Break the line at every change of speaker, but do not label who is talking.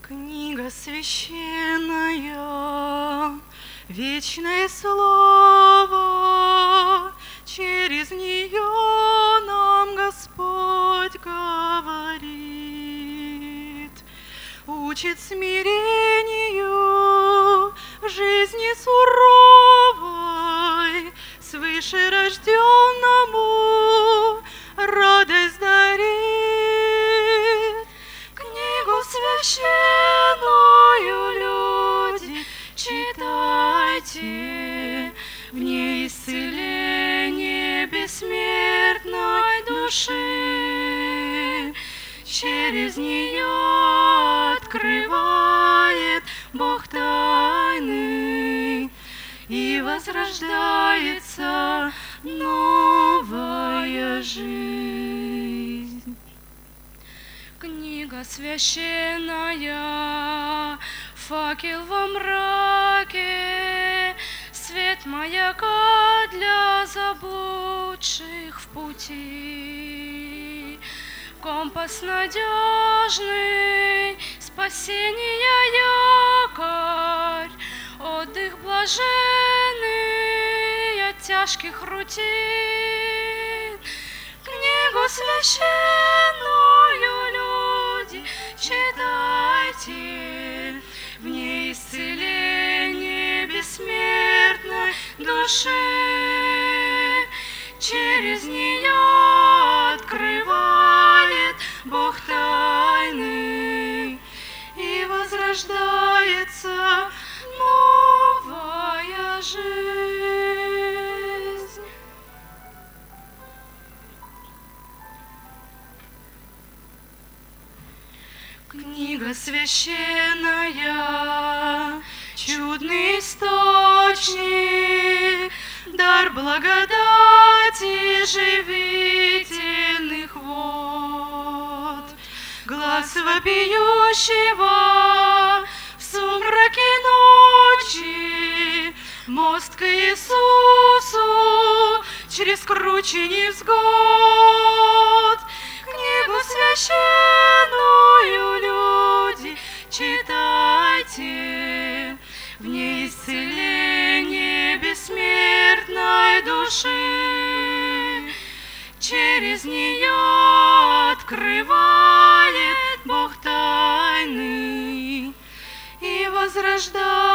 Книга священная, вечное слово, через нее нам Господь говорит, учит смирению жизни суровой, свыше рожденному радость дарит. Книгу священную, люди, читайте, в ней исцеление бессмертной души. Через нее открывает Бог тайны, и возрождается новая жизнь. Книга священная, факел во мраке, свет маяка для заблудших в пути. Компас надежный, спасение якорь, отдых блаженный от тяжких рутин. Книгу священную, люди, читайте, в ней исцеление бессмертной души. Через нее открывает Бог тайны, и возрождается новая жизнь. Книга священная, чудный источник, дар благодати живительных вод, глаз вопиющего в сумраке ночи, мост к Иисусу через кручи невзгод. Книгу священную, люди, читайте, в ней исцеление бессмертной души. Через нее открывает Бог тайны, и возрождает